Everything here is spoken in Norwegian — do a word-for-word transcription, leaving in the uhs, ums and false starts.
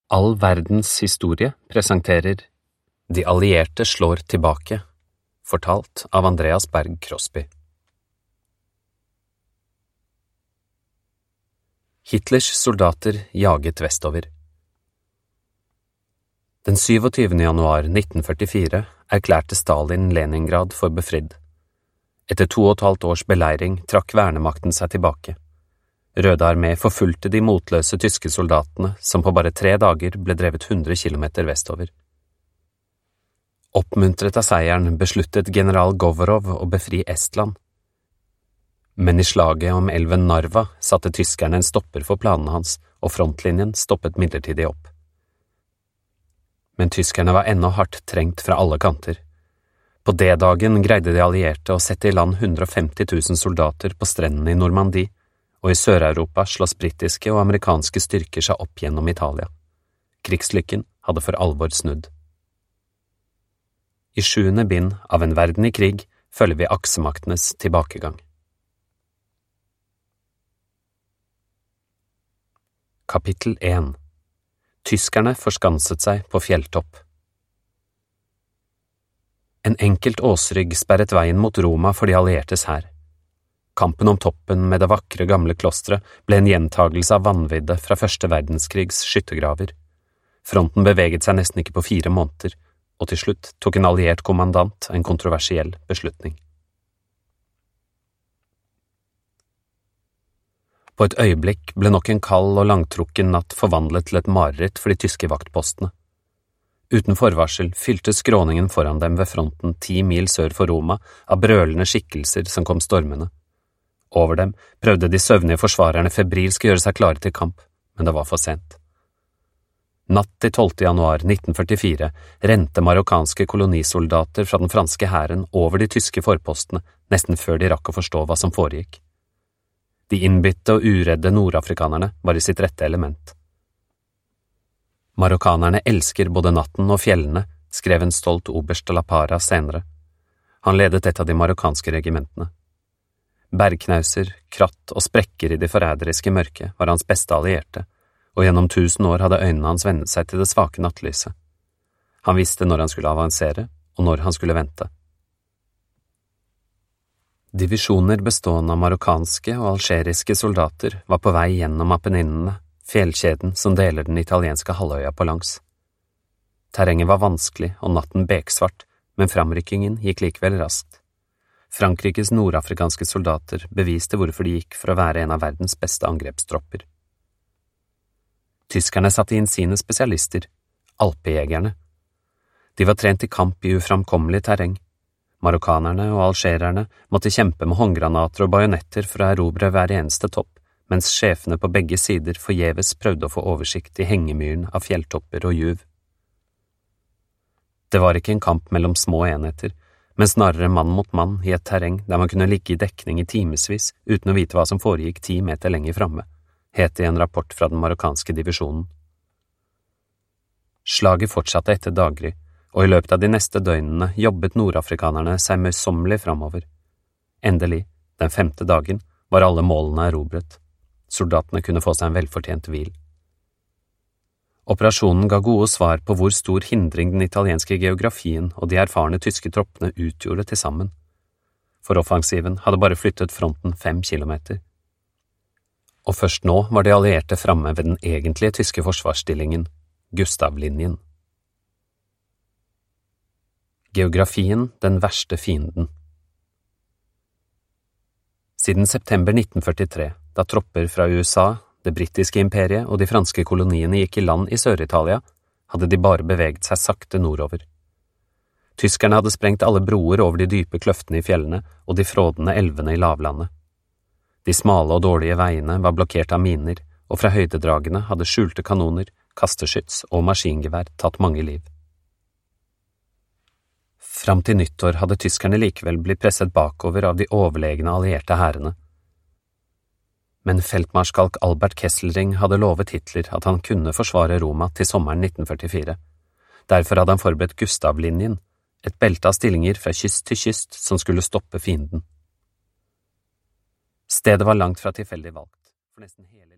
All verdens historie presenterer De allierte slår tilbake, fortalt av Andreas Berg Crosby. Hitlers soldater jaget vestover. Den syvogtyvende januar nitten førtifire erklærte Stalin Leningrad for befridd. Etter to og et halvt års beleiring trakk vernemakten seg tilbake. Røde armé forfulgte de motløse tyske soldatene som på bare tre dager ble drevet hundre kilometer vestover. Oppmuntret av seieren besluttet general Govorov å befri Estland. Men i slaget om elven Narva satte tyskerne en stopper for planene hans, og frontlinjen stoppet midlertidig opp. Men tyskerne var ennå hardt trengt fra alle kanter. På D-dagen greide de allierte å sette i land hundre og femti tusen soldater på strendene i Normandie, og i Sør-Europa slåss britiske og amerikanske styrker seg opp gjennom Italia. Krigslykken hadde for alvor snudd. I sjuende bind av En verden i krig følger vi aksemaktenes tilbakegang. Kapittel én. Tyskerne forskanset seg på fjelltopp. En enkelt åsrygg sperret veien mot Roma for de alliertes hær. Kampen om toppen med det vakre gamle klostret ble en gjentagelse av vanvidde fra første verdenskrigs skyttergraver. Fronten beveget seg nesten ikke på fire måneder, og til slutt tok en alliert kommandant en kontroversiell beslutning. På et øyeblikk ble nok en kald og langtrukken natt forvandlet til et mareritt for de tyske vaktpostene. Uten forvarsel fylte skråningen foran dem ved fronten ti mil sør for Roma av brølende skikkelser som kom stormende. Over dem prøvde de søvnige forsvarerne febrilsk å gjøre seg klare til kamp, men det var for sent. Natt til tolvte januar nitten førtifire rente marokkanske kolonisoldater fra den franske hæren over de tyske forpostene nesten før de rakk å forstå hva som foregikk. De innbitte og uredde nordafrikanerne var i sitt rette element. Marokkanerne elsker både natten og fjellene, skrev en stolt oberst de la Parra senere. Han ledet et av de marokkanske regimentene. Bergknauser, kratt og sprekker i det forræderiske mørket var hans beste allierte, og gjennom tusen år hadde øynene hans vennet seg til det svake nattlyset. Han visste når han skulle avansere, og når han skulle vente. Divisjoner bestående av marokkanske og algeriske soldater var på vei gjennom Apenninene, fjellkjeden som deler den italienske halvøya på langs. Terrenget var vanskelig og natten beksvart, men framrykkingen gikk likevel raskt. Frankrikes nordafrikanske soldater beviste hvorfor de gikk for å være en av verdens beste angrepstropper. Tyskerne satte inn sine spesialister, alpejegerne. De var trent i kamp i uframkommelig terreng. Marokkanerne og algererne måtte kjempe med håndgranater og bajonetter for å erobre hver eneste topp, mens sjefene på begge sider forgjeves prøvde å få oversikt i hengemyren av fjelltopper og juv. Det var ikke en kamp mellom små enheter, men snarere mann mot mann i et terreng der man kunne ligge i dekning i timesvis uten å vite hva som foregikk ti meter lenger framme, het det i en rapport fra den marokkanske divisjonen. Slaget fortsatte etter daggry, og i løpet av de neste døgnene jobbet nordafrikanerne seg møysommelig framover. Endelig, den femte dagen, var alle målene erobret. Soldatene kunne få seg en velfortjent hvil. Operasjonen ga gode svar på hvor stor hindring den italienske geografien og de erfarne tyske troppene utgjorde til sammen. For offensiven hadde bare flyttet fronten fem kilometer. Og først nå var de allierte framme ved den egentlige tyske forsvarsstillingen, Gustavlinjen. Geografien den verste fienden. Siden september nitten førtitre, da tropper fra U S A, det britiske imperiet og de franske koloniene gikk i land i Sør-Italia, hadde de bare beveget seg sakte nordover. Tyskerne hadde sprengt alle broer over de dype kløftene i fjellene og de frådende elvene i lavlandet. De smale og dårlige veiene var blokkert av miner, og fra høydedragene hadde skjulte kanoner, kasteskyts og maskingevær tatt mange liv. Fram til nyttår hadde tyskerne likevel blitt presset bakover av de overlegne allierte hærene. Men feltmarskalk Albert Kesselring hadde lovet Hitler at han kunne forsvare Roma til sommeren nitten førtifire. Derfor hadde han forberedt Gustavlinjen, et belte av stillinger fra kyst til kyst som skulle stoppe fienden. Stedet var langt fra tilfeldig valgt, for nesten hele